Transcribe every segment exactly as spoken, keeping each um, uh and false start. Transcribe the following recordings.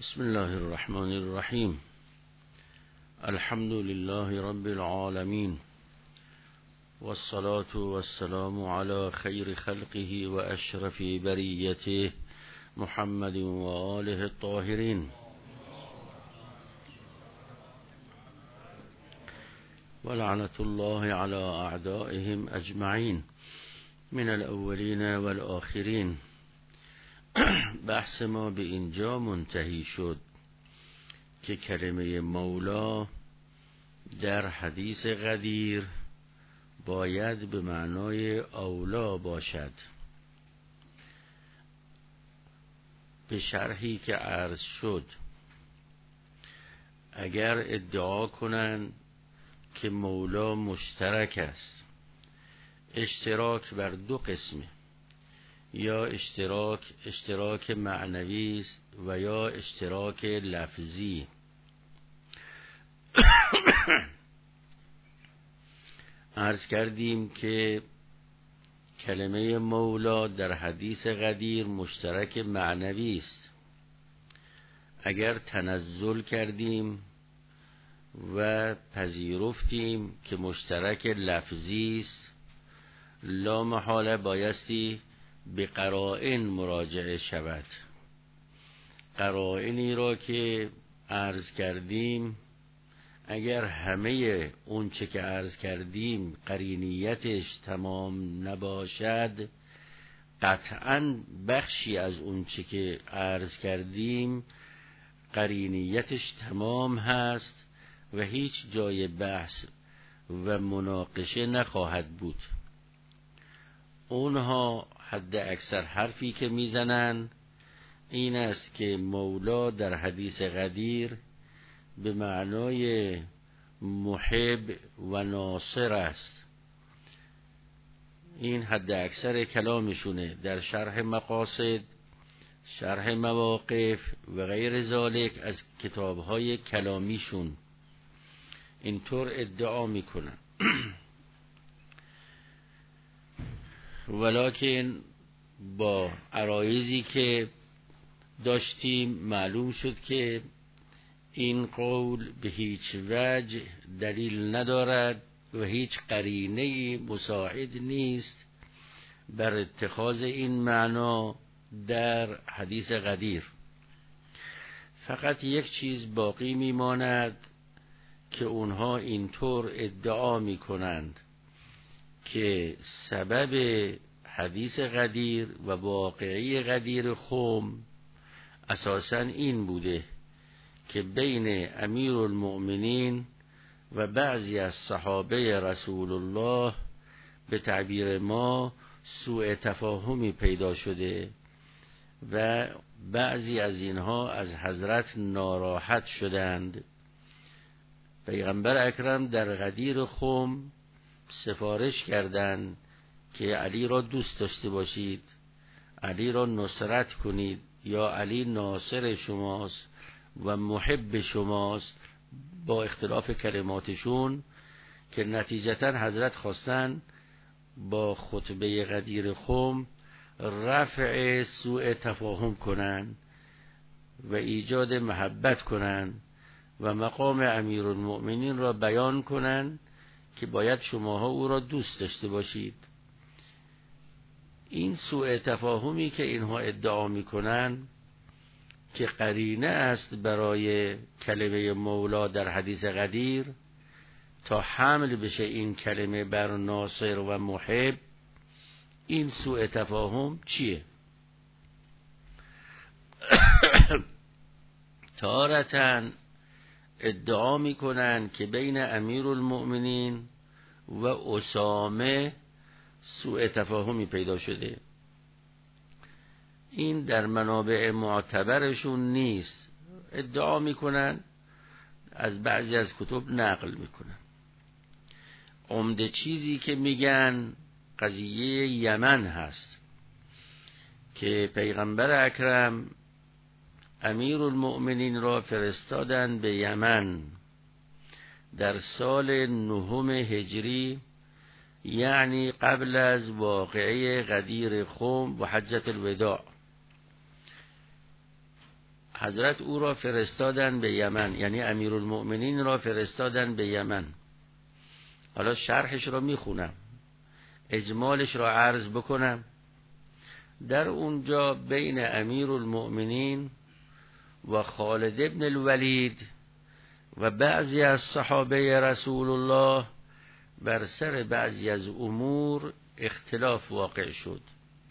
بسم الله الرحمن الرحیم. الحمد لله رب العالمین والصلاة والسلام على خیر خلقه و اشرف بریته محمد و آله الطاهرین و لعنت الله على اعدائهم اجمعین من الاولین والآخرین. بحث ما به اینجا منتهی شد که کلمه مولا در حدیث قدیر باید به معنای اولا باشد. به شرحی که عرض شد، اگر ادعا کنند که مولا مشترک است، اشتراک بر دو قسمه، یا اشتراک اشتراک معنوی است و یا اشتراک لفظی. عرض کردیم که کلمه مولا در حدیث قدیر مشترک معنوی است. اگر تنزل کردیم و پذیرفتیم که مشترک لفظی است، لا محاله بایستی به قرائن مراجعه شود. قرائنی را که عرض کردیم، اگر همه اون چه که عرض کردیم قرینیتش تمام نباشد، قطعاً بخشی از اون چه که عرض کردیم قرینیتش تمام هست و هیچ جای بحث و مناقشه نخواهد بود. اونها حد اکثر حرفی که میزنن این است که مولا در حدیث قدیر به معنای محب و ناصر است. این حد اکثر کلامشونه در شرح مقاصد، شرح مواقف و غیر ذالک از کتابهای کلامیشون اینطور ادعا میکنن. ولکن با عرایضی که داشتیم معلوم شد که این قول به هیچ وجه دلیل ندارد و هیچ قرینه‌ای مساعد نیست بر اتخاذ این معنا در حدیث قدیر. فقط یک چیز باقی میماند که اونها اینطور ادعا میکنند که سبب حدیث قدیر و واقعی قدیر خم اساساً این بوده که بین امیر المؤمنین و بعضی از صحابه رسول الله به تعبیر ما سوء تفاهمی پیدا شده و بعضی از اینها از حضرت ناراحت شدند. پیغمبر اکرم در قدیر خم سفارش کردند که علی را دوست داشته باشید، علی را نصرت کنید، یا علی ناصر شماست و محب شماست، با اختلاف کلماتشون، که نتیجتا حضرت خواستن با خطبه قدیر خم رفع سوء تفاهم کنن و ایجاد محبت کنن و مقام امیرالمؤمنین را بیان کنن که باید شماها او را دوست داشته باشید. این سوء تفاهمی که اینها ادعا میکنن که قرینه است برای کلمه مولا در حدیث قدیر تا حمل بشه این کلمه بر ناصر و محب، این سوء تفاهم چیه؟ تارةً ادعا میکنن که بین امیر المؤمنین و اسامه سوء تفاهمی پیدا شده. این در منابع معتبرشون نیست، ادعا میکنن، از بعضی از کتب نقل میکنن. عمده چیزی که میگن قضیه یمن هست که پیغمبر اکرم امیر المؤمنین را فرستادن به یمن در سال نهم هجری، یعنی قبل از واقعه غدیر خم و حجت الوداع. حضرت او را فرستادن به یمن، یعنی امیرالمؤمنین را فرستادن به یمن. حالا شرحش را میخونم، اجمالش را عرض بکنم. در اونجا بین امیرالمؤمنین و خالد ابن الولید و بعضی از صحابه رسول الله بر سر بعضی از امور اختلاف واقع شد.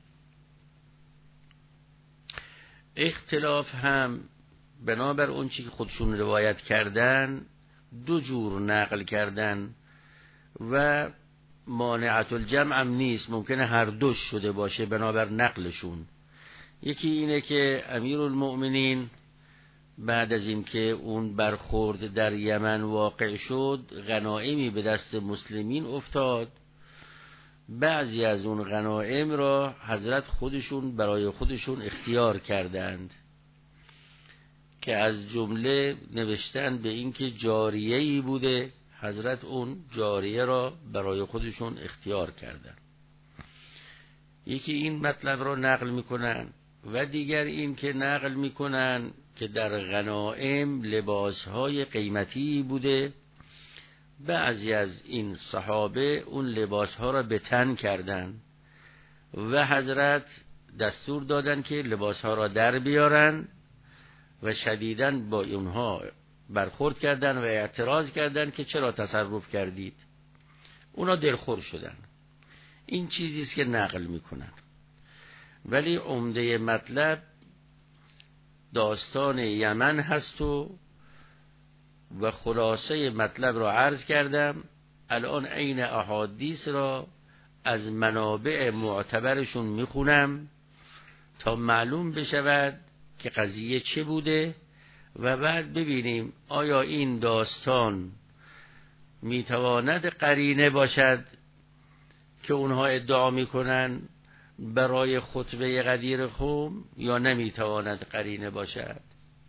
اختلاف هم بنابر اون چی که خودشون روایت کردن دو جور نقل کردن و مانعت الجمع هم نیست، ممکنه هر دوش شده باشه بنابر نقلشون. یکی اینه که امیرالمؤمنین بعد از این که اون برخورد در یمن واقع شد غنایمی به دست مسلمین افتاد، بعضی از اون غنایم را حضرت خودشون برای خودشون اختیار کردند که از جمله نوشتن به این که جاریه‌ای بوده، حضرت اون جاریه را برای خودشون اختیار کردند. یکی این مطلب را نقل میکنن و دیگر این که نقل میکنن که در غنایم لباسهای قیمتی بوده، بعضی از این صحابه اون لباسها را به تن کردن و حضرت دستور دادن که لباسها را در بیارن و شدیداً با اونها برخورد کردن و اعتراض کردن که چرا تصرف کردید. اونا دلخور شدن. این چیزیست که نقل میکنن، ولی عمده مطلب داستان یمن هست و و خلاصه مطلب را عرض کردم. الان عین احادیث را از منابع معتبرشون میخونم تا معلوم بشود که قضیه چه بوده و بعد ببینیم آیا این داستان میتواند قرینه باشد که اونها ادعا میکنن برای خطبه غدیر خم یا نمیتواند قرینه باشد.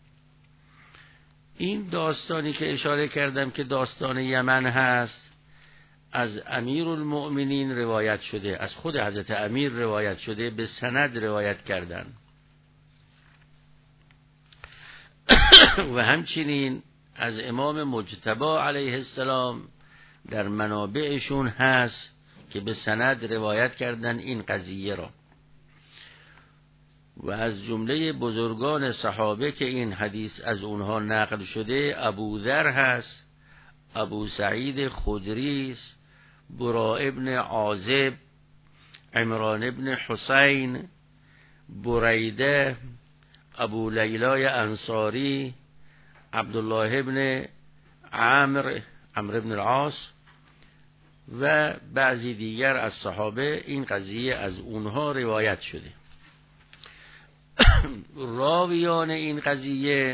این داستانی که اشاره کردم که داستان یمن هست از امیرالمؤمنین روایت شده، از خود حضرت امیر روایت شده، به سند روایت کردن و همچنین از امام مجتبی علیه السلام در منابعشون هست که به سند روایت کردن این قضیه را. و از جمله بزرگان صحابه که این حدیث از اونها نقل شده ابوذر هست، ابو سعید خدری است، برا ابن عازب، عمران ابن حسین، بریده، ابو لیلای انصاری، عبدالله ابن عمرو عمرو ابن العاص و بعضی دیگر از صحابه این قضیه از اونها روایت شده. راویان این قضیه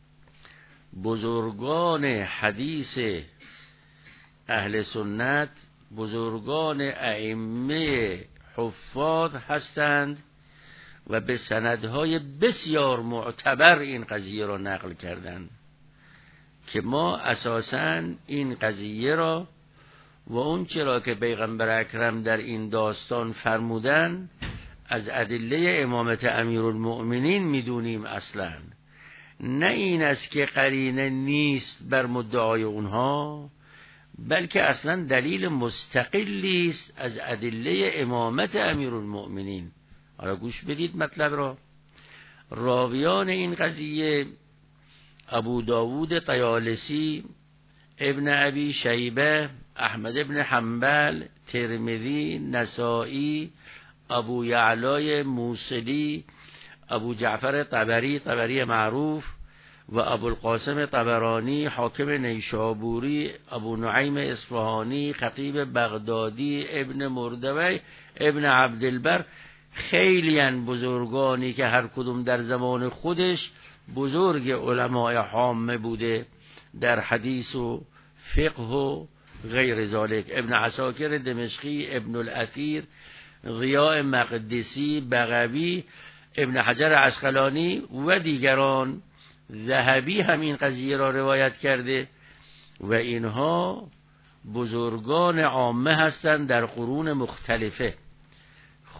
بزرگان حدیث اهل سنت، بزرگان ائمه حفاظ هستند و به سندهای بسیار معتبر این قضیه را نقل کردند که ما اساساً این قضیه را و اون چرا که پیغمبر اکرم در این داستان فرمودن از ادله امامت امیرالمؤمنین میدونیم اصلا، نه این است که قرینه نیست بر مدعای اونها، بلکه اصلا دلیل مستقلی است از ادله امامت امیرالمؤمنین. حالا گوش بدید مطلب را. راویان این قضیه ابو داود طیالسی، ابن ابی شیبه، احمد ابن حنبل، ترمذی، نسائی، ابو یعلای موصلی، ابو جعفر طبری طبری معروف و ابو القاسم طبرانی، حاکم نیشابوری، ابو نعیم اصفهانی، خطیب بغدادی، ابن مردوی، ابن عبدالبر، خیلی ان بزرگانی که هر کدوم در زمان خودش بزرگ علماء عامه بوده در حدیث و فقه و غیر ذالک. ابن عساکر دمشقی، ابن الاثیر، ضیاء مقدسی، بغوی، ابن حجر عسقلانی و دیگران. ذهبی همین قضیه را روایت کرده و اینها بزرگان عامه هستند در قرون مختلفه.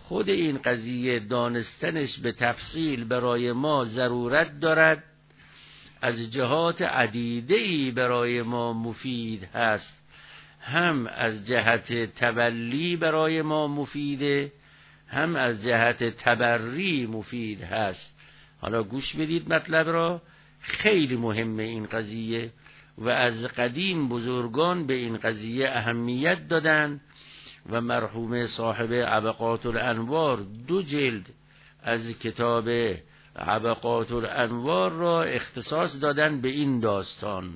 خود این قضیه دانستنش به تفصیل برای ما ضرورت دارد، از جهات عدیده‌ای برای ما مفید هست، هم از جهت تبلی برای ما مفیده، هم از جهت تبری مفید هست. حالا گوش بدید مطلب را، خیلی مهمه این قضیه و از قدیم بزرگان به این قضیه اهمیت دادن و مرحوم صاحب عبقات الانوار دو جلد از کتاب عبقات الانوار را اختصاص دادن به این داستان.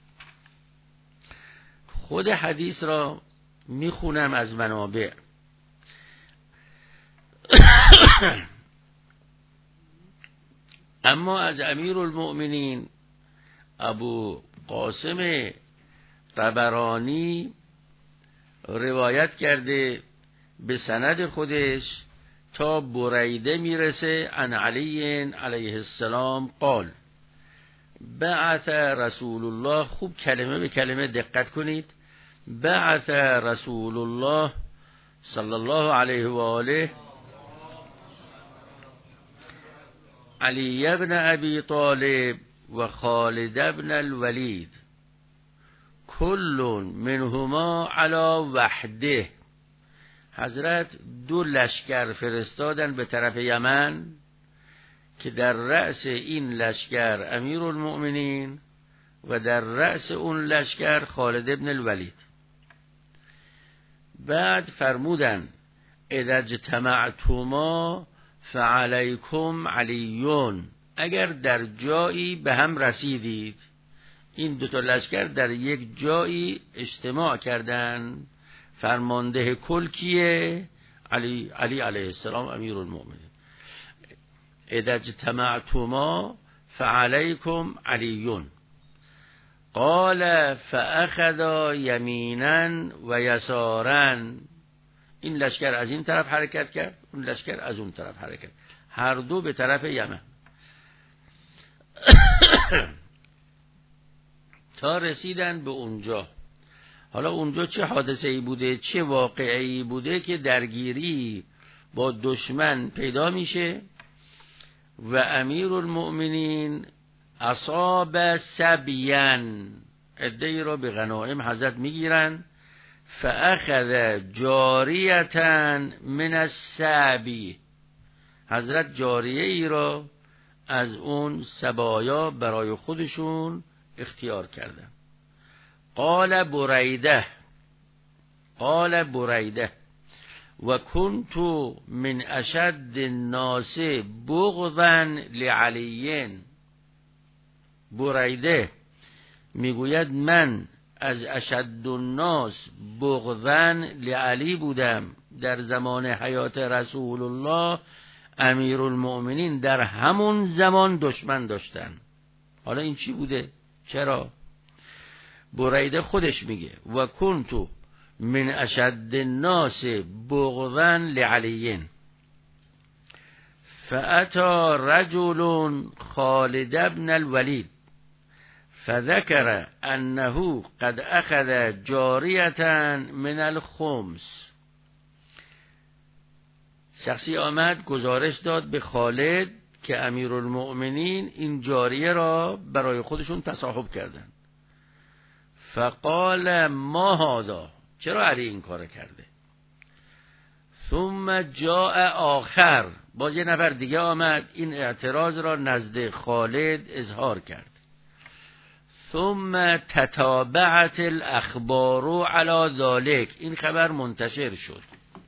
خود حدیث را میخونم از منابع. اما از امیر المؤمنین ابو قاسم طبرانی روایت کرده به سند خودش تا بریده میرسه عن علی علیه السلام قال بعث رسول الله، خوب کلمه به کلمه دقت کنید، بعث رسول الله صلی الله علیه و آله علی ابن ابی طالب و خالد ابن الولید کل منهما علی وحده. حضرت دو لشکر فرستادن به طرف یمن که در رأس این لشکر امیر المؤمنین و در رأس اون لشکر خالد ابن الولید. بعد فرمودن اذا اجتمعتما فعلیکم علیون، اگر در جایی به هم رسیدید، این دو تا لشکر در یک جایی اجتماع کردن، فرمانده کل کیه؟ علی علی علیه السلام امیر المؤمنین. اذا اجتمعتما فعلیکم علیون. قال فاخذ یمینا و یسارا، این لشکر از این طرف حرکت کرد، اون لشکر از اون طرف حرکت، هر دو به طرف یمن تا رسیدن به اونجا. حالا اونجا چه حادثه ای بوده، چه واقعی بوده که درگیری با دشمن پیدا میشه و امیر المؤمنین اصاب سبیان، عده‌ای را به غنایم حضرت میگیرن. فاخذ جاریتا من السبی، حضرت جاریه ای را از اون سبایا برای خودشون اختیار کردن. قال بریده قال بریده و کنت من اشد الناس بغضا لعلی. بریده میگوید من از اشد الناس بغضا لعلی بودم. در زمان حیات رسول الله امیر المؤمنین در همون زمان دشمن داشتن. حالا این چی بوده؟ چرا؟ بریده خودش میگه و کنت من اشد الناس بغضا لعلی فاتی رجل خالد ابن الولید فذكر انه قد اخذ جاریتا من الخمس. شخصی آمد گزارش داد به خالد که امیر المؤمنین این جاریه را برای خودشون تصاحب کردن. فقال ما هذا، چرا علی این کار کرده؟ ثم جاء آخر، باز یه نفر دیگه آمد این اعتراض را نزد خالد اظهار کرد. ثم تتابعت الاخبار علی ذلك، این خبر منتشر شد.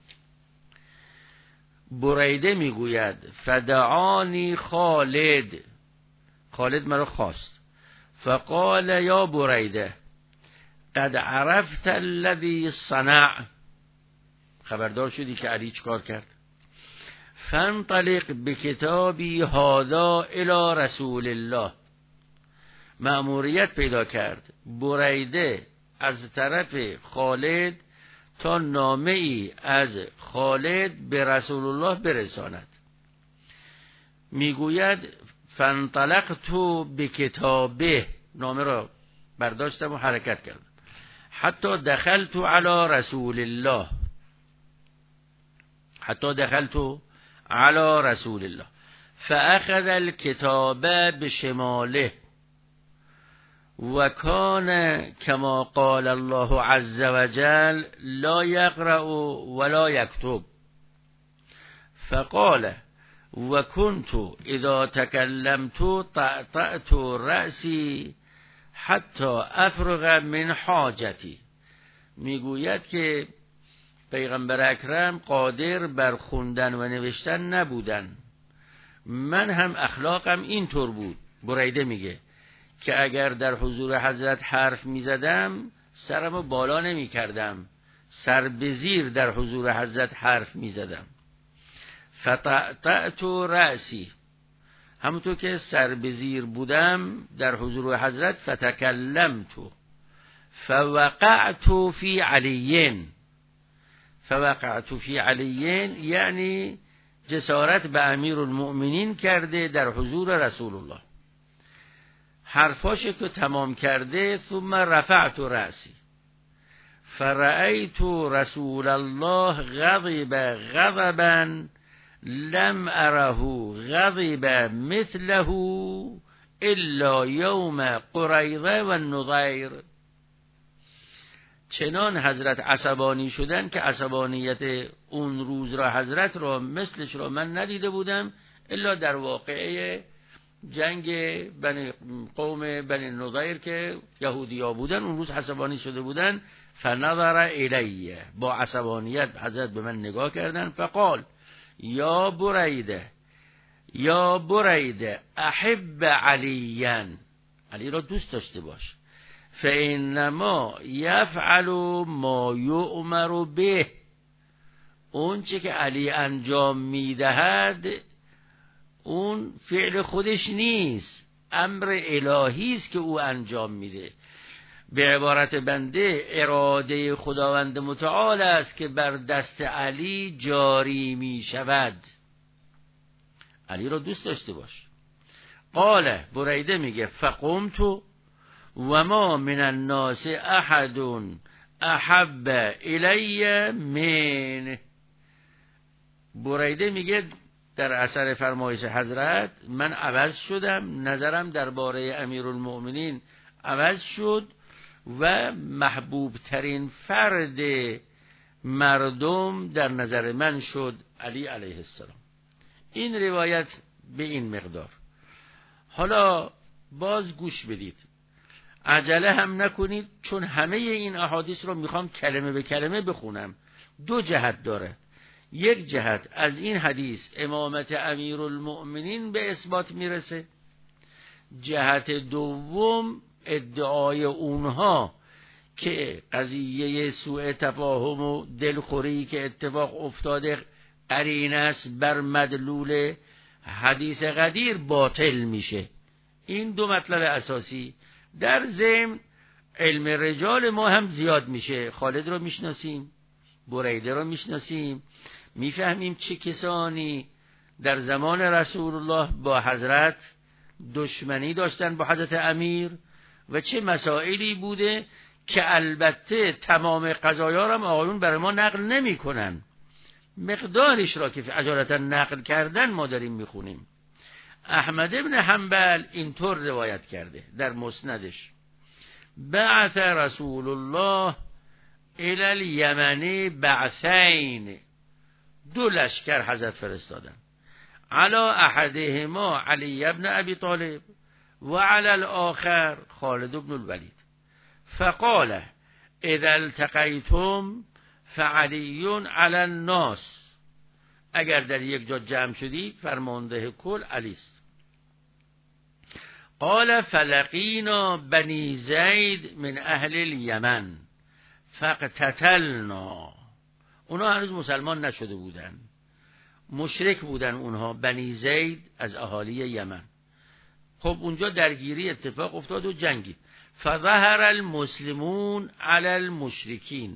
بریده میگوید فدعانی خالد، خالد مرا خواست. فقال یا بریده قد عرفت الذي صنع، خبردار شدی که علی چیکار کرد. فانطلق بکتابی هذا الی رسول الله، مأموریت پیدا کرد بریده از طرف خالد تا نامه ای از خالد به رسول الله برساند. میگوید فانطلقت بکتابه، نامه را برداشتم و حرکت کردم. حتی دخلت علی رسول الله، حتی دخلت علی رسول الله فاخذ الكتاب بشماله و کان کما قال الله عز وجل لا یقرأ ولا یکتب فقال و کنت اذا تکلمت طأطأت رأسی حتی افرغ من حاجتی. میگوید که پیغمبر اکرم قادر بر خوندن و نوشتن نبودن، من هم اخلاقم اینطور بود. بریده میگه که اگر در حضور حضرت حرف میزدم سرمو بالا نمی کردم، سر به زیر در حضور حضرت حرف میزدم. فطأطأت رأسی، همونطور که سر به زیر بودم در حضور حضرت. فتکلمت فوقعت فی علیین، فوقعت فی علیین یعنی جسارت به امیر المؤمنین کرده در حضور رسول الله. حرفاش که تمام کرده ثم رفعت رأسی فرأیت رسول الله غضب غضبا لم اره غضب مثله الا یوم قریظه و النضیر. چنان حضرت عصبانی شدن که عصبانیت اون روز را حضرت را مثلش را من ندیده بودم الا در واقعه جنگ بنی قوم بنی نضیر که یهودی ها بودن، اون روز عصبانی شده بودن. فنظر الیه، با عصبانیت حضرت به من نگاه کردن. فقال یا بریده یا بریده احب علیاً، علی را دوست داشته باش. فانما یفعل ما یؤمر به، اون چه که علی انجام میدهد اون فعل خودش نیست، امر الهی است که او انجام میده. به عبارت بنده اراده خداوند متعال است که بر دست علی جاری می شود. علی را دوست داشته باش. قال بریده میگه فقمت و ما من الناس احد احب الی من. بریده میگه در اثر فرمایش حضرت من عوض شدم، نظرم درباره امیرالمؤمنین عوض شد و محبوب ترین فرد مردم در نظر من شد علی علیه السلام. این روایت به این مقدار. حالا باز گوش بدید، عجله هم نکنید، چون همه این احادیث رو میخوام کلمه به کلمه بخونم. دو جهت داره. یک جهت از این حدیث امامت امیرالمؤمنین به اثبات میرسه، جهت دوم ادعای اونها که قضیه سوء تفاهم و دلخوری که اتفاق افتاده قرینه است بر مدلول حدیث غدیر باطل میشه. این دو مطلب اساسی. در ضمن علم رجال ما هم زیاد میشه. خالد رو میشناسیم، بریده رو میشناسیم، میفهمیم چه کسانی در زمان رسول الله با حضرت دشمنی داشتن با حضرت امیر و چه مسائلی بوده که البته تمام قضایا را آقایون برای ما نقل نمی کنن، مقدارش را که اجالتا نقل کردن ما داریم میخونیم. احمد ابن حنبل اینطور روایت کرده در مسندش: بعث رسول الله الی الیمن بعثین، دو لشکر حضرت فرستادن. علی احدهما علی ابن ابی طالب و علی الاخر خالد ابن الولید. فقال اذا التقیتم فعلی علی الناس، اگر در یک جا جمع شدید فرمانده کل علی است. قال فلقینا بنی زید من اهل الیمن فاقتتلنا، اونها هنوز مسلمان نشده بودن، مشرک بودن اونها، بنی زید از اهالی یمن. خب اونجا درگیری اتفاق افتاد و جنگی. فظهر المسلمون علی المشرکین،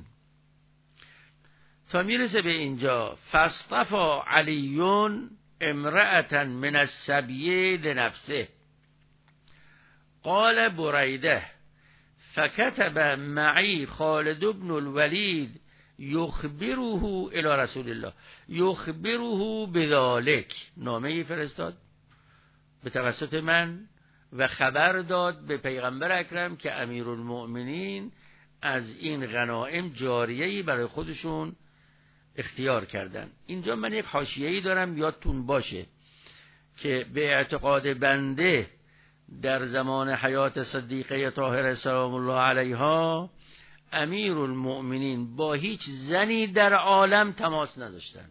تا میرسه به اینجا فاصطفى علی امرأة من السبی لنفسه. قال بریده فكتب معي خالد بن الولید یخبره الی رسول الله، یخبره بذالک، نامه فرستاد به توسط من و خبر داد به پیغمبر اکرم که امیرالمؤمنین از این غنایم جاریه‌ای برای خودشون اختیار کردن. اینجا من یک حاشیه‌ای دارم یادتون باشه که به اعتقاد بنده در زمان حیات صدیقه طاهره سلام الله علیها امیرالمؤمنین با هیچ زنی در عالم تماس نداشتند،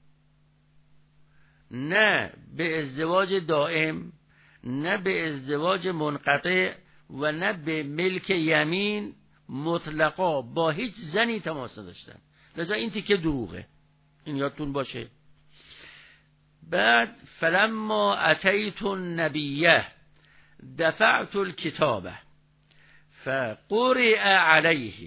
نه به ازدواج دائم، نه به ازدواج منقطع و نه به ملک یمین، مطلقا با هیچ زنی تماس نداشتند. لذا این تیکه دروغه، این یادتون باشه. بعد فلما اتیت النبیه دفعت الكتابه فقرئ علیه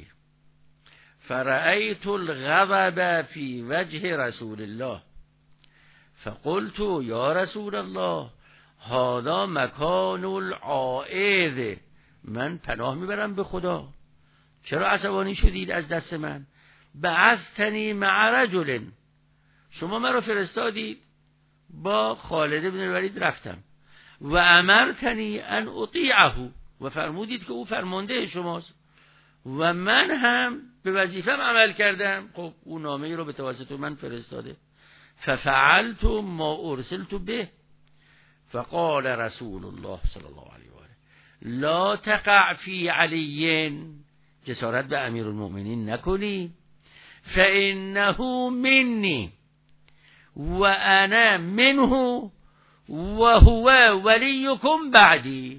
فرأیت الغضب فی وجه رسول الله فقلت یا رسول الله هذا مکان العائذ، من پناه میبرم به خدا، چرا عصبانی شدید از دست من؟ بعثتنی مع رجل، شما مرا فرستادید با خالد بن الولید رفتم و امرتنی ان اطیعه، و فرمودید که او فرمانده شماست و من هم به وظیفم عمل کردم. خب او نامه ای رو به توسط من فرستاده. ففعلت ما ارسلت به. فقال رسول الله صلی الله علیه و آله لا تقع فی علی، جسارت به امیرالمؤمنین نکنی، فانه منی و انا منه و هو ولیکم بعدی.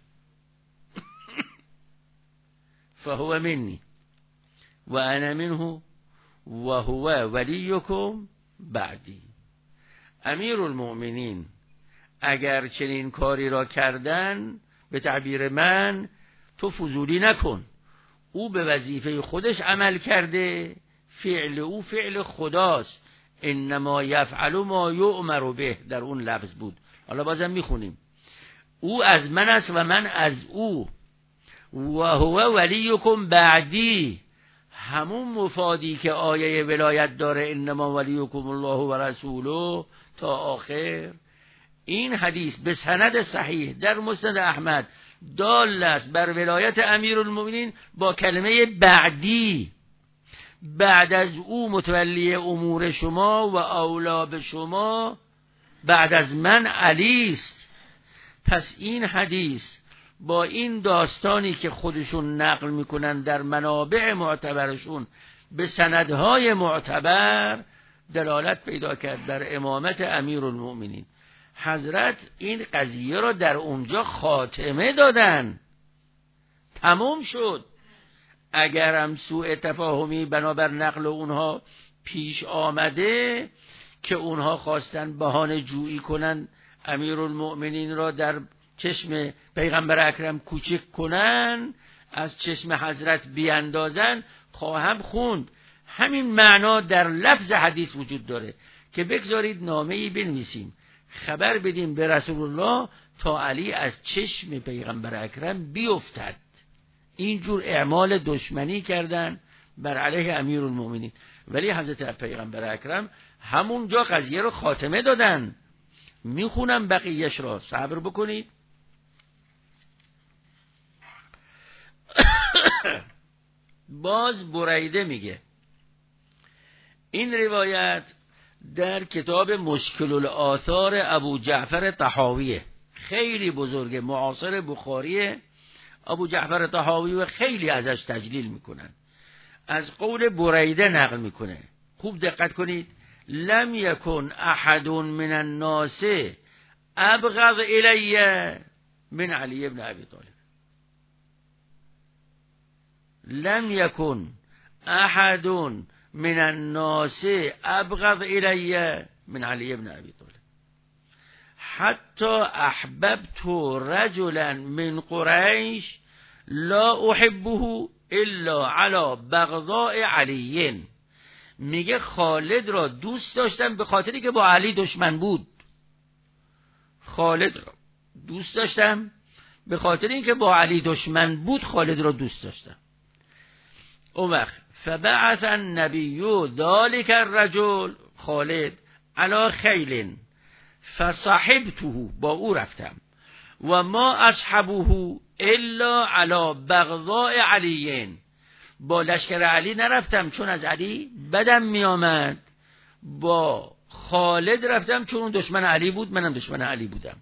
فهو منی و انا منه و هو ولیکم بعدی. امیرالمؤمنین اگر چنین کاری را کردن، به تعبیر من، تو فضولی نکن، او به وظیفه خودش عمل کرده، فعل او فعل خداست، انما یفعل ما یؤمر به، در اون لفظ بود. حالا بازم میخونیم او از من است و من از او، و هو ولیکم بعدی، همون مفادی که آیه ولایت داره انما ولیکم الله و رسوله تا آخر. این حدیث به سند صحیح در مسند احمد دال است بر ولایت امیرالمؤمنین با کلمه بعدی، بعد از او متولی امور شما و اولا به شما بعد از من علی است. پس این حدیث با این داستانی که خودشون نقل میکنن در منابع معتبرشون به سندهای معتبر دلالت پیدا کرد بر امامت امیرالمؤمنین. حضرت این قضیه را در اونجا خاتمه دادن، تمام شد. اگرم سوء تفاهمی بنابر نقل اونها پیش آمده که اونها خواستن بهانه جویی کنن امیرالمؤمنین را در چشم پیغمبر اکرم کوچک کنن، از چشم حضرت بیاندازن، خواهم خوند همین معنا در لفظ حدیث وجود داره که بگذارید نامه‌ای بنویسیم خبر بدیم به رسول الله تا علی از چشم پیغمبر اکرم بیفتد. اینجور اعمال دشمنی کردن بر علیه امیرالمؤمنین، ولی حضرت پیغمبر اکرم همونجا قضیه رو خاتمه دادن. میخونم بقیهش را، صبر بکنید. باز بریده میگه، این روایت در کتاب مشکل الآثار ابو جعفر طحاویه، خیلی بزرگه، معاصر بخاریه. ابو جعفر طحاوی و خیلی ازش تجلیل میکنن. از قول بریده نقل میکنه، خوب دقت کنید. لم یکن احد من الناس ابغض الی من علی ابن ابی طالب. لم یکن احد من الناس ابغض الی من علی ابن ابی طالب حتی احببت رجلا من قریش لا احبه الا على بغضاء علی. میگه خالد را دوست داشتم به خاطری که با علی دشمن بود. خالد را دوست داشتم به خاطر اینکه با علی دشمن بود، خالد را دوست داشتم. اون وقت فبعث النبی ذلك الرجل خالد علی خیل فصحبته، با او رفتم، و ما اصحبه الا علی بغضاء علیین، با لشکر علی نرفتم چون از علی بدم می آمد، با خالد رفتم چون اون دشمن علی بود، منم دشمن علی بودم.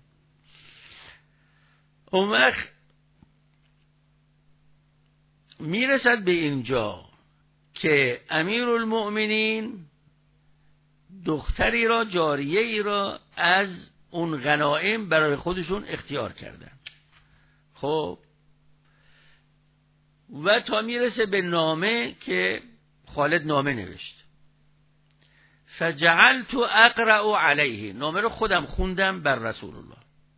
اون وقت میرسد به اینجا که امیرالمؤمنین دختری را، جاریه ای را از اون غنایم برای خودشون اختیار کردن. خب و تا میرسه به نامه که خالد نامه نوشت، فجعلت اقرأ علیه، نامه رو خودم خوندم بر رسول الله،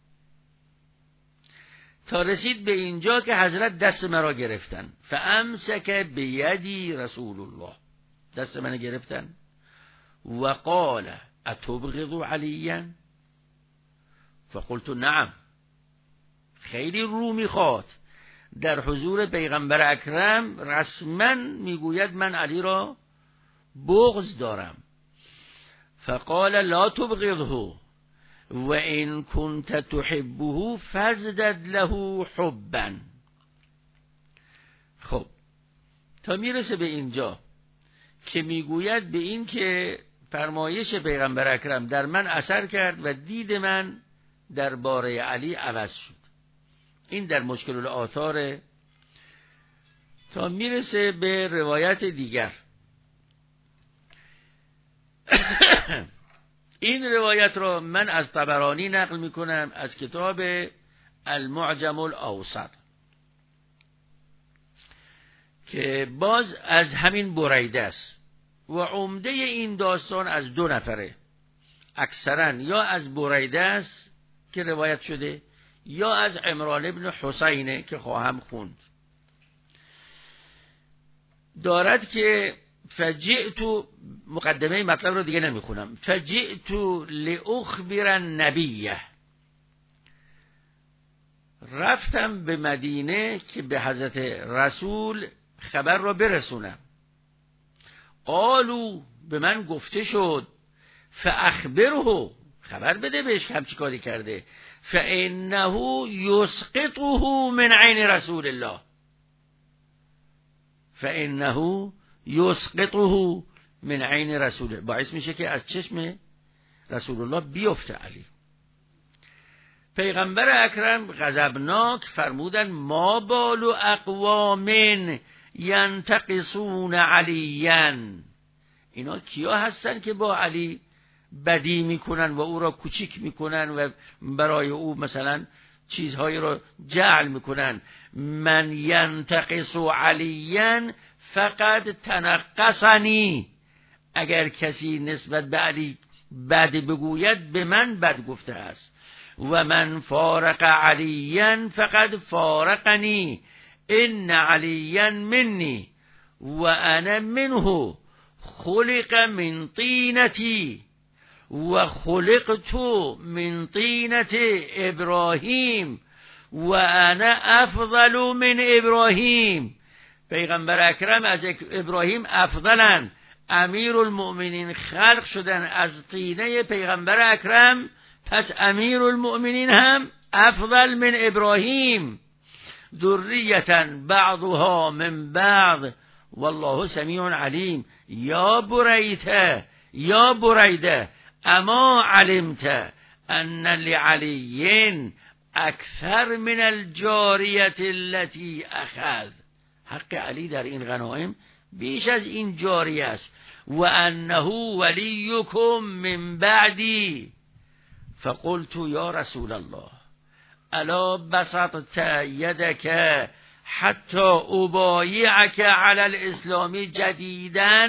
تا رسید به اینجا که حضرت دست مرا گرفتن، فامسک بیدی رسول الله، دست من گرفتن و قال اتبغض علیا، فقلت نعم. خیلی رو میخواد در حضور پیغمبر اکرم رسما میگوید من علی را بغض دارم. فقال لا تبغضه و این کنت تحبه فازدد له حبا. خب تا میرسه به اینجا که میگوید به این که فرمایش پیغمبر اکرم در من اثر کرد و دید من درباره علی عوض شد. این در مشکل الآثار. تا میرسه به روایت دیگر. این روایت را من از طبرانی نقل میکنم از کتاب المعجم الاوسط که باز از همین بریده است و عمده این داستان از دو نفره، اکثرا یا از بریده است که روایت شده یا از عمران ابن حسینه که خواهم خوند. دارد که فجئت، مقدمه مطلب رو دیگه نمیخونم، فجئت لاخبر النبی، رفتم به مدینه که به حضرت رسول خبر را برسونم. قالو، به من گفته شد، فاخبره، خبر بده بهش هم چی کاری کرده، فانه یسقطه من عین رسول الله، فانه یسقطه من عین رسول الله، باعث میشه که از چشم رسول الله بیفته علی. پیغمبر اکرم غضبناک فرمودن ما بال اقوام ینتقصون علیاً، اینا کیا هستن که با علی بدی میکنن و او را کوچیک میکنن و برای او مثلا چیزهایی را جعل میکنن. من ینتقص علیاً فقط تنقصنی، اگر کسی نسبت به علی بد بگوید به من بد گفته است. و من فارق علیاً فقط فارقنی، ان علیاً منی و انا منه، خلق من طینتی و خلقت من طینت ابراهیم و انا افضل من ابراهیم. پیغمبر اکرم از ابراهیم افضلن، امیر المؤمنین خلق شدن از طینه پیغمبر اکرم، پس امیر المؤمنین هم افضل من ابراهیم. ذریة بعضها من بعض والله سمیع علیم. یا بریده یا بریده اما علمت ان لعلی اکثر من الجاریة التي اخذ، حق علی در این غنایم بیش از این جاریه است. و انه ولیکم من بعدی. فقلت یا رسول الله الا بسطت یدک حتی ابایعک علی الاسلام جدیداً.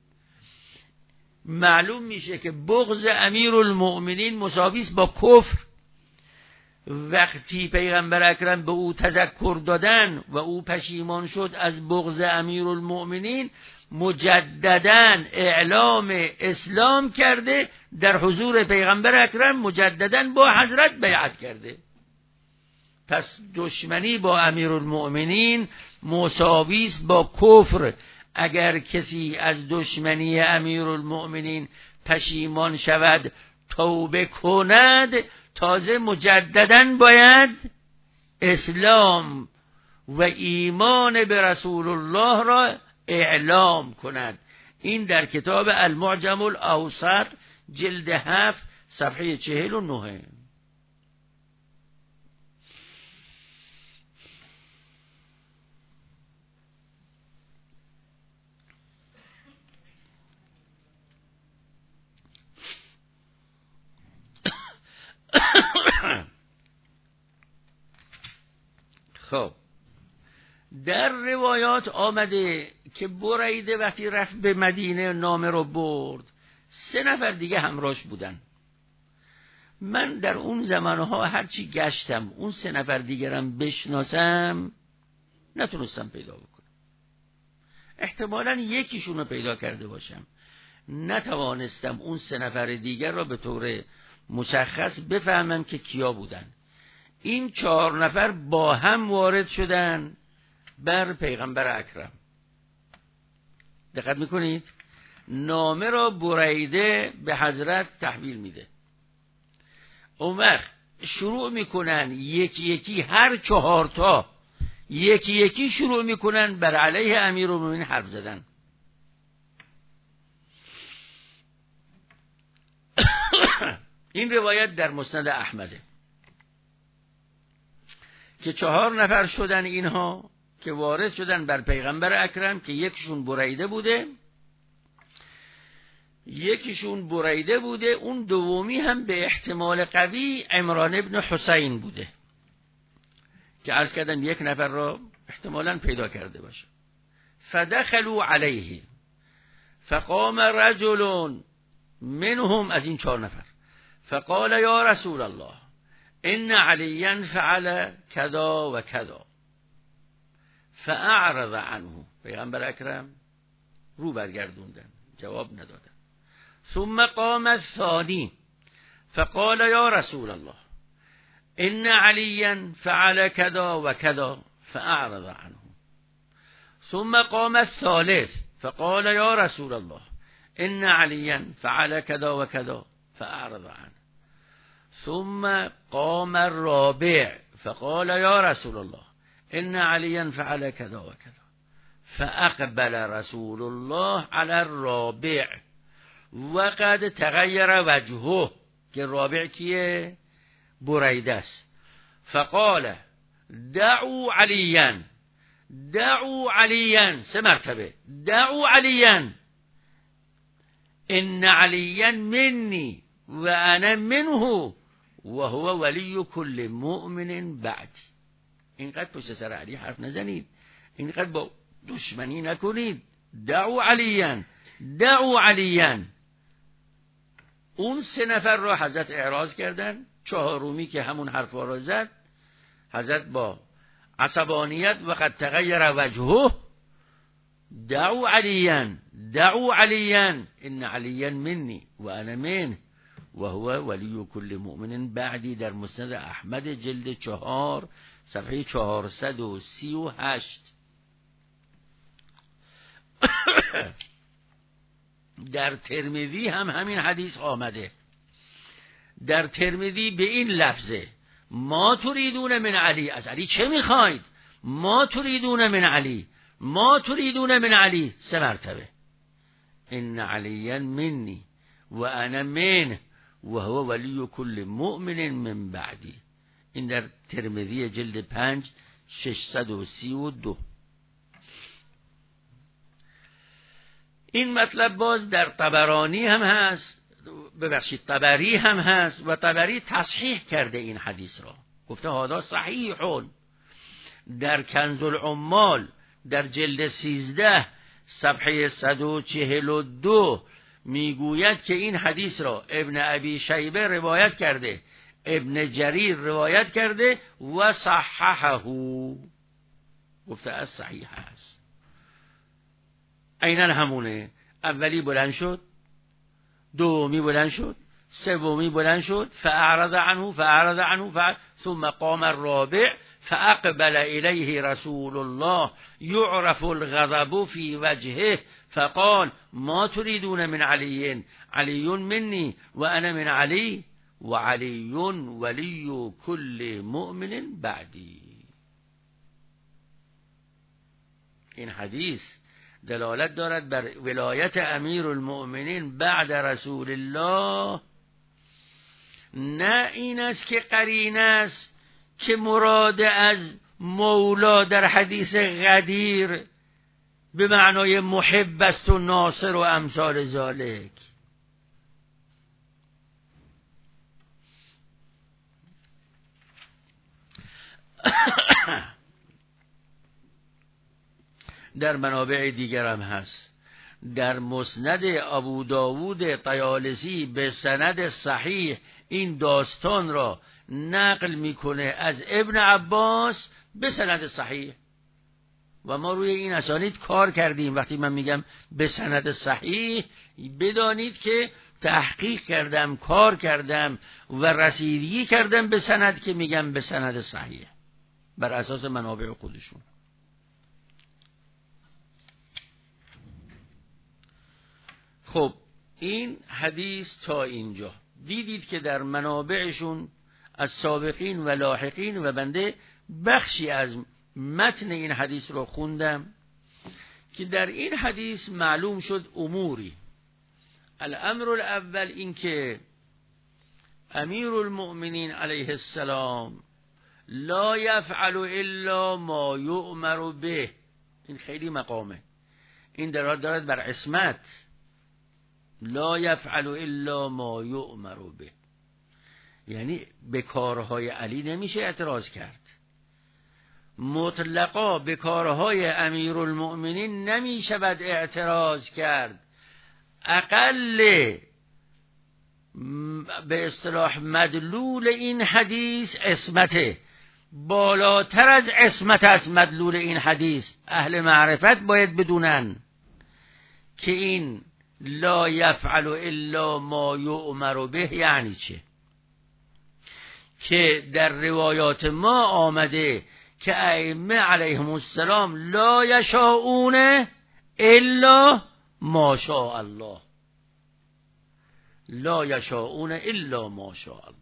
معلوم میشه که بغض امیر المؤمنین مساوی است با کفر. وقتی پیغمبر اکرم به او تذکر دادن و او پشیمان شد از بغض امیر المؤمنین، مجدداً اعلام اسلام کرده، در حضور پیغمبر اکرم مجدداً با حضرت بیعت کرده. پس دشمنی با امیرالمؤمنین مساوی است با کفر. اگر کسی از دشمنی امیرالمؤمنین پشیمان شود، توبه کند، تازه مجدداً باید اسلام و ایمان به رسول الله را اعلام کند. این در کتاب المعجم الاوسط جلد هفت صفحه چهل و نه. خب در روایات آمده که بریده وقتی رفت به مدینه نامه رو برد، سه نفر دیگه همراهش بودن. من در اون زمانها هرچی گشتم اون سه نفر دیگرم بشناسم نتونستم پیدا بکنم. احتمالاً یکیشون رو پیدا کرده باشم، نتوانستم اون سه نفر دیگر را به طور مشخص بفهمم که کیا بودن. این چهار نفر با هم وارد شدن بر پیغمبر اکرم. دقت میکنید؟ نامه را بریده به حضرت تحویل میده. اون وقت شروع میکنن یکی یکی، هر چهار تا یکی یکی شروع میکنن بر علیه امیرالمومنین حرف زدن. این روایت در مسند احمده که چهار نفر شدن اینها که وارد شدن بر پیغمبر اکرم، که یکیشون بریده بوده یکیشون بریده بوده اون دومی هم به احتمال قوی عمران ابن حسین بوده که عرض کردم یک نفر را احتمالاً پیدا کرده باشه. فدخلوا علیه فقام رجل منهم، از این چهار نفر، فقال یا رسول الله ان علیا فعل کذا و کذا فاعرض عنه. پیغمبر اکرم رو برگردوندن، جواب ندادن. ثم قام الثانی فقال یا رسول الله ان علیا فعل کذا و کذا فاعرض عنه. ثم قام الثالث فقال یا رسول الله ان علیا فعل کذا و کذا فاعرض عنه. ثم قام الرابع فقال یا رسول الله ان علیا فعل کذا و کذا فاقبل رسول الله علی الرابع وقد تغیر وجهه، که رابع کیه؟ بریده است. فقال دعوا علیا دعوا علیا، سه مرتبه دعوا علیا ان علیا منی و انا منه و هو ولی کل مؤمن بعدی. اینقدر پشت سر علی حرف نزنید، اینقدر با دشمنی نکنید. دعوا علیا دعوا علیا. اون سه نفر را حضرت اعراض کردن. چهارمی که همون حرفا را زد، حضرت با عصبانیت وقد تغیر وجهه دعوا علیا دعوا علیا ان علیا منی و انا منه و هو ولی کل مؤمن بعدی، در مسند احمد جلد چهار صفحه چهارصد و سی و هشت. در ترمذی هم همین حدیث آمده. در ترمذی به این لفظه ما تريدون من علی، از علی چه میخواید؟ ما تريدون من علی ما تريدون من علی، سه مرتبه. ان علیا منی و انا منه و هو ولی کل مؤمن من بعدی. این در ترمذی جلد پنج ششصد و سی و دو. این مطلب باز در طبرانی هم هست، ببخشید طبری هم هست و طبری تصحیح کرده این حدیث را، گفته هذا صحیحون. در کنز العمال در جلد سیزده صفحه صد و چهل و دو میگوید که این حدیث را ابن ابی شیبه روایت کرده، ابن جریر روایت کرده و صححه، گفته از صحیح است. عیناً همونه. اولی بلند شد، دومی بلند شد، سومی بلند شد فاعرض عنه فاعرض عنه فاعرض ثم قام الرابع فاقبل الیه رسول الله یعرف الغضب فی وجهه فقال ما تريدون من علی علی منی و انا من علی و علی ولی کل مؤمن بعدی. این حدیث دلالت دارد بر ولایت امیر المؤمنین بعد رسول الله. نه این است که قرینه است که مراد از مولا در حدیث غدیر به معنای محب است و ناصر و امثال ذالک. در منابع دیگر هم هست. در مسند ابو داوود طیالسی به سند صحیح این داستان را نقل میکنه از ابن عباس به سند صحیح و ما روی این اسانید کار کردیم. وقتی من میگم به سند صحیح بدانید که تحقیق کردم، کار کردم و رسیدگی کردم به سند که میگم به سند صحیح بر اساس منابع خودشون. خب این حدیث تا اینجا دیدید که در منابعشون از سابقین و لاحقین و بنده بخشی از متن این حدیث رو خوندم که در این حدیث معلوم شد اموری. الامر الاول این که امیر المؤمنین علیه السلام لا یفعل الا ما یؤمر به. این خیلی مقامه. این دارد دارد بر عصمت. لا یفعل الا ما یؤمر به، یعنی به کارهای علی نمیشه اعتراض کرد. مطلقا به کارهای امیرالمؤمنین نمیشود اعتراض کرد. اقل به اصطلاح مدلول این حدیث عصمته. بالاتر از عصمت از مدلول این حدیث اهل معرفت باید بدونن که این لا یفعل الا ما یؤمر به یعنی چه. که در روایات ما آمده که ائمه علیهم السلام لا یشاؤون الا ما شاء الله، لا یشاؤون الا ما شاء الله.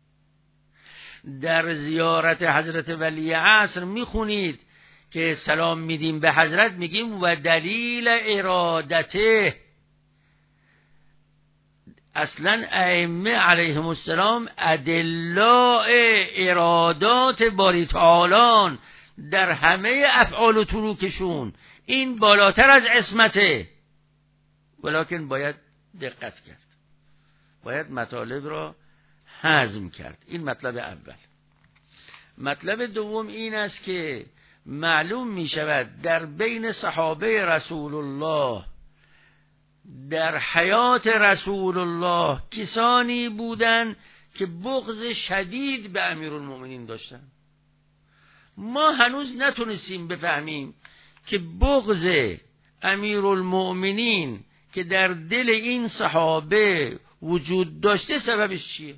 در زیارت حضرت ولی عصر میخونید که سلام میدیم به حضرت میگیم و دلیل ارادته. اصلا ائمه علیهم السلام ادلاء ارادات باری تعالی در همه افعال و تروکشون این بالاتر از عصمته، ولکن باید دقت کرد، باید مطالب را هضم کرد. این مطلب اول. مطلب دوم این است که معلوم می شود در بین صحابه رسول الله در حیات رسول الله کسانی بودند که بغض شدید به امیرالمؤمنین داشتن. ما هنوز نتونستیم بفهمیم که بغض امیرالمؤمنین که در دل این صحابه وجود داشته سببش چیه؟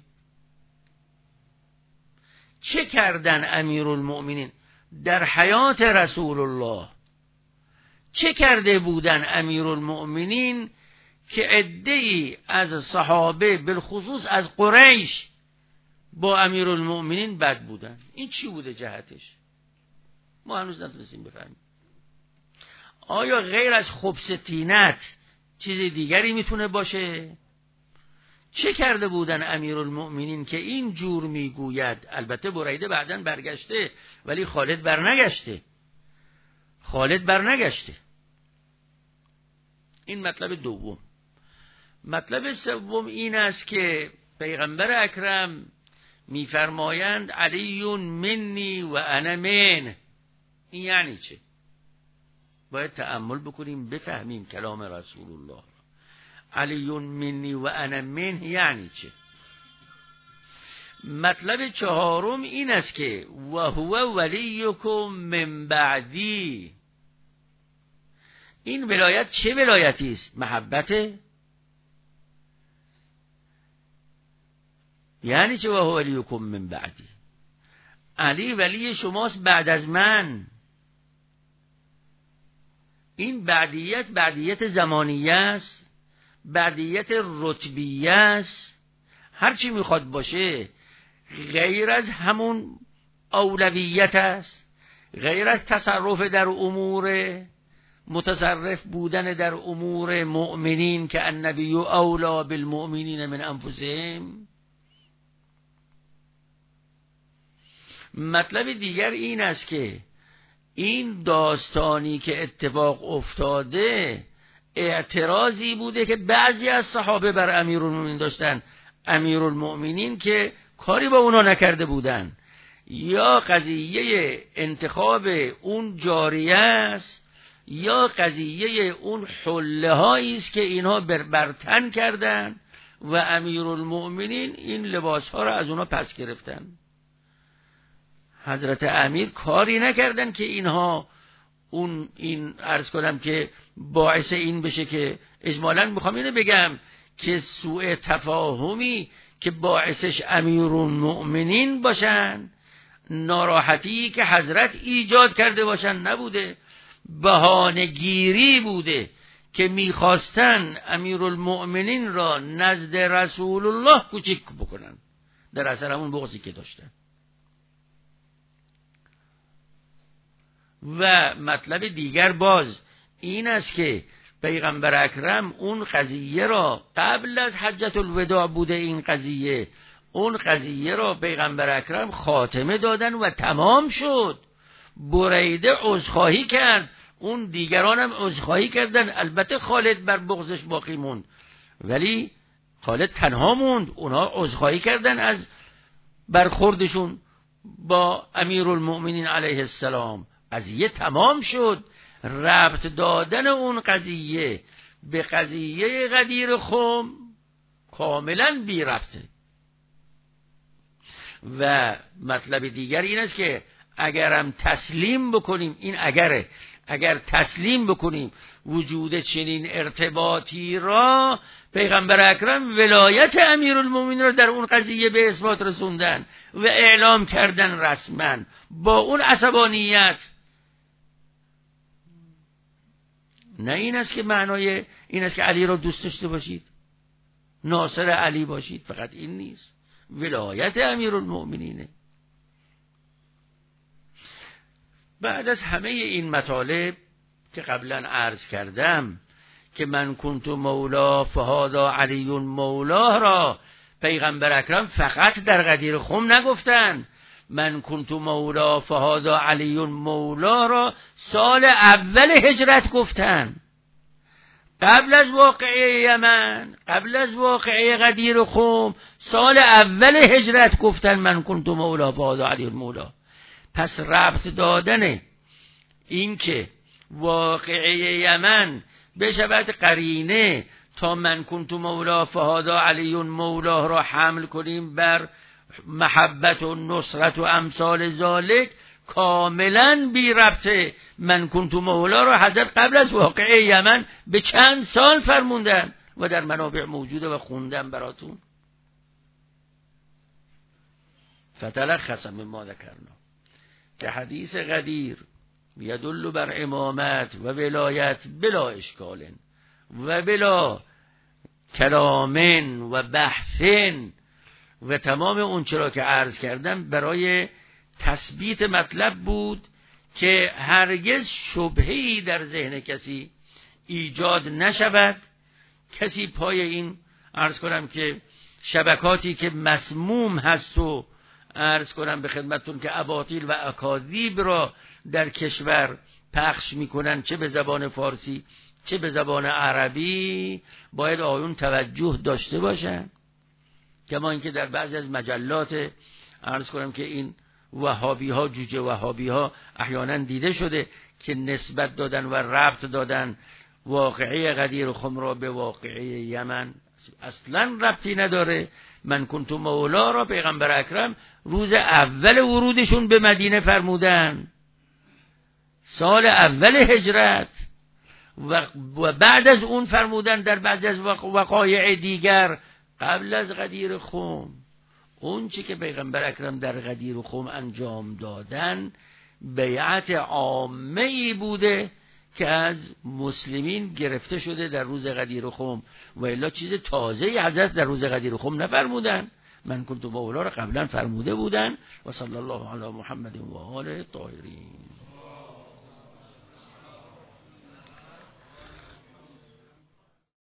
چه کردن امیرالمؤمنین در حیات رسول الله؟ چه کرده بودن امیرالمؤمنین که عده‌ای از صحابه بالخصوص از قریش با امیرالمؤمنین بد بودن؟ این چی بوده جهتش؟ ما هنوز نتونستیم بفهمیم. آیا غیر از خبث طینت چیز دیگری میتونه باشه؟ چه کرده بودن امیرالمؤمنین که این جور میگوید؟ البته بریده بعداً برگشته ولی خالد برنگشته. خالد برنگشته. این مطلب دوم. مطلب سوم این است که پیغمبر اکرم میفرمایند علی منی و انا من. این یعنی چه؟ باید تأمل بکنیم بفهمیم کلام رسول الله. علی منی و انا من یعنی چه؟ مطلب چهارم این است که و هو ولیکم من بعدی. این ولایت چه ولایتی است؟ محبته؟ یعنی چه و هو ولیکم من بعدی؟ علی ولی شماست بعد از من. این بعدیت بعدیت زمانیه است، بعدیت رتبیه است، هر چی میخواد باشه غیر از همون اولویت است، غیر از تصرف در امور، متصرف بودن در امور مؤمنین که النبی اولا بالمؤمنین من انفسهم. مطلب دیگر این است که این داستانی که اتفاق افتاده اعتراضی بوده که بعضی از صحابه بر امیرالمومنین داشتن، امیرالمومنین که کاری با اونا نکرده بودن، یا قضیه انتخاب اون جاریه است یا قضیه اون حله هایی است که اینها بر برتن کردن و امیرالمومنین این لباس ها را از اونا پس گرفتن. حضرت امیر کاری نکردن که اینها اون این عرض کنم که باعث این بشه که اجمالاً میخوام اینو بگم که سوء تفاهمی که باعثش امیرالمؤمنین باشن، ناراحتی که حضرت ایجاد کرده باشن نبوده، بهانه‌گیری بوده که میخواستن امیرالمؤمنین را نزد رسول الله کوچک بکنن در اثر همون بغضی که داشتن. و مطلب دیگر باز این است که پیغمبر اکرم اون قضیه را قبل از حجت الوداع بوده، این قضیه اون قضیه را پیغمبر اکرم خاتمه دادن و تمام شد. بریده عذرخواهی کرد، اون دیگران هم عذرخواهی کردن. البته خالد بر بغضش باقی موند، ولی خالد تنها موند. اونها عذرخواهی کردن از برخوردشون با امیرالمؤمنین علیه السلام. قضیه تمام شد. ربط دادن اون قضیه به قضیه غدیر خم کاملا بی ربطه. و مطلب دیگر این است که اگرم تسلیم بکنیم، این اگره، اگر تسلیم بکنیم وجود چنین ارتباطی را، پیغمبر اکرم ولایت امیرالمومنین را در اون قضیه به اثبات رسوندن و اعلام کردن رسما با اون عصبانیت. نه این است که معنای این است که علی را دوست داشته باشید، ناصر علی باشید، فقط این نیست. ولایت امیرالمؤمنینه. بعد از همه این مطالب که قبلا عرض کردم که من کنت مولا فهذا علی مولا را پیغمبر اکرم فقط در غدیر خم نگفتن، من کنت مولا فهذا علی مولا را سال اول هجرت گفتن. قبل از واقعه یمن، قبل از واقعه غدیر خم، سال اول هجرت گفتن من کنت مولا فهذا علی مولا. پس ربط دادن این که واقعه یمن بشود قرینه تا من کنت مولا فهذا علی مولا را حمل کنیم بر محبت و نصرت و امثال ذالک، کاملا بی ربطه. من کنت مولا را حضرت قبل از واقعه یمن به چند سال فرموندن و در منابع موجوده و خوندن براتون. فتلخص مما ذکرنا که حدیث غدیر یدل بر امامت و ولایت بلا اشکال و بلا کلامن و بحثن و تمام اون چرا که عرض کردم برای تثبیت مطلب بود که هرگز شبهه‌ای در ذهن کسی ایجاد نشود. کسی پای این عرض کنم که شبکاتی که مسموم هست و عرض کنم به خدمتتون که اباطیل و اکاذیب را در کشور پخش میکنن، چه به زبان فارسی چه به زبان عربی، باید آیون توجه داشته باشن. کما اینکه در بعضی از مجلات عرض کنم که این وهابی ها، جوجه وهابی ها احیانا دیده شده که نسبت دادن و ربط دادن واقعه غدیر خم را به واقعه یمن. اصلا ربطی نداره. من کنت مولا را پیغمبر اکرم روز اول ورودشون به مدینه فرمودن، سال اول هجرت، و بعد از اون فرمودن در بعضی از وقایع دیگر قبل از غدیر خم. اون چی که پیغمبر اکرم در غدیر و خم انجام دادن بیعت عامه‌ای بوده که از مسلمین گرفته شده در روز غدیر و خم، و الا چیز تازه‌ای حضرت در روز غدیر و خم نفرمودن. من کنت مولا رو قبلا فرموده بودن. و صلی الله علی محمد و آله الطاهرین.